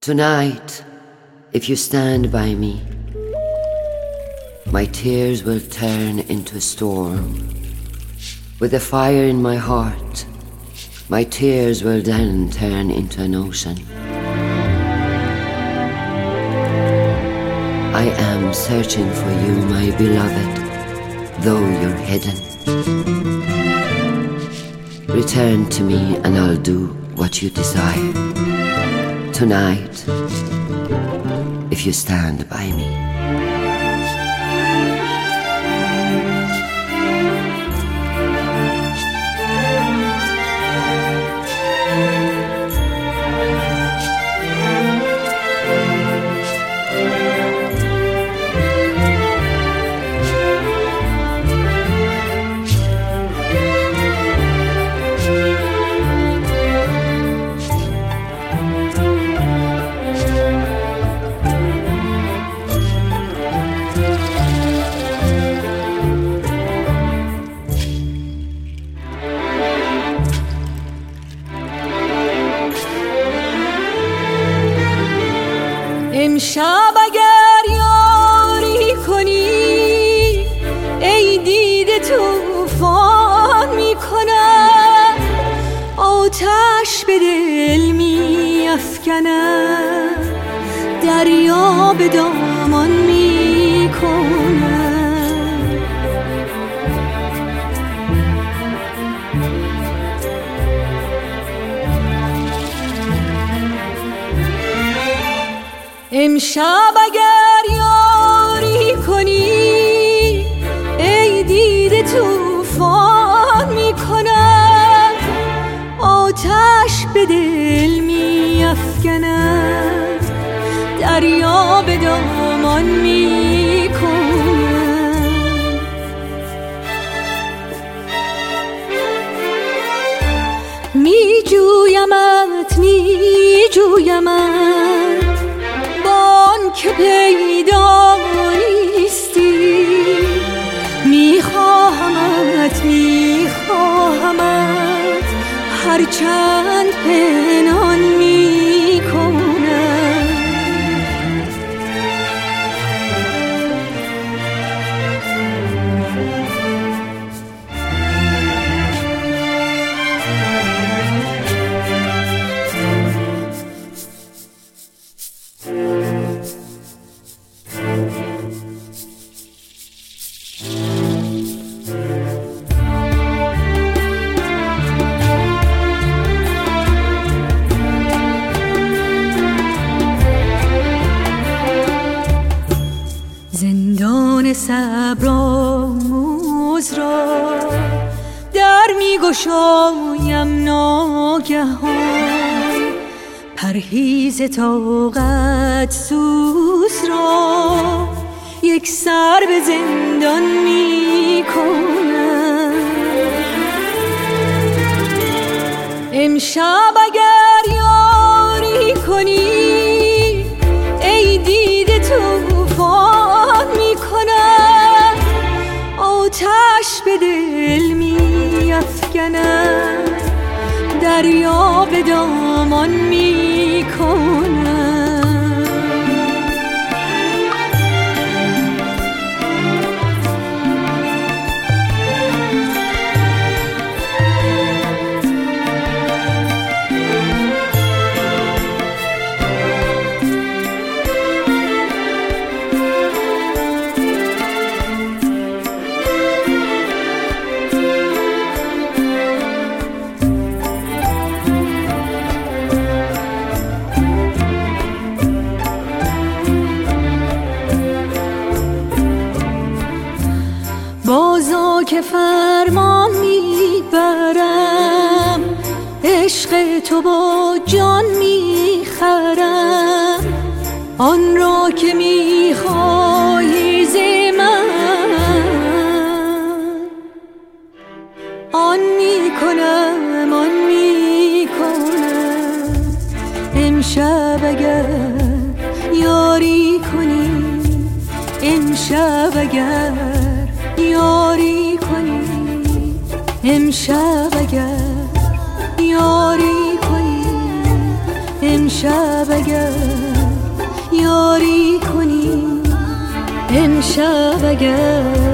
Tonight, if you stand by me, my tears will turn into storm. With a fire in my heart, my tears will then turn into an ocean. I am searching for you, my beloved, though you're hidden. Return to me and I'll do what you desire. Tonight, if you stand by me. امشب اگر یاری کنی ای دیده طوفان میکنم، آتش به دل میافکنم، دریا به دامان میکنم. امشب اگر یاری کنی ای دیده طوفان میکنم، آتش به دل میافکنم، دریا به دامان میکنم. میجویمت که پیدا نیستی، میخواهمت هرچند پنهان میکنم. زندان صبرآموز را در میگشایم ناگهان، پرهیز طاقت سوز را یک سر به زندان میکنم. امشب اگر یاری کنی ای دیده طوفان میکنم، آتش به دل میافکنم، دریا به دامان میکنم. بازا که فرمان میبرم، عشق تو با جان میخرم، آن را که میخواهی ز من آن میکنم. امشب اگر یاری کنی، امشب اگر یاری کنی، امشب اگر یاری کنی، امشب اگر امشب اگر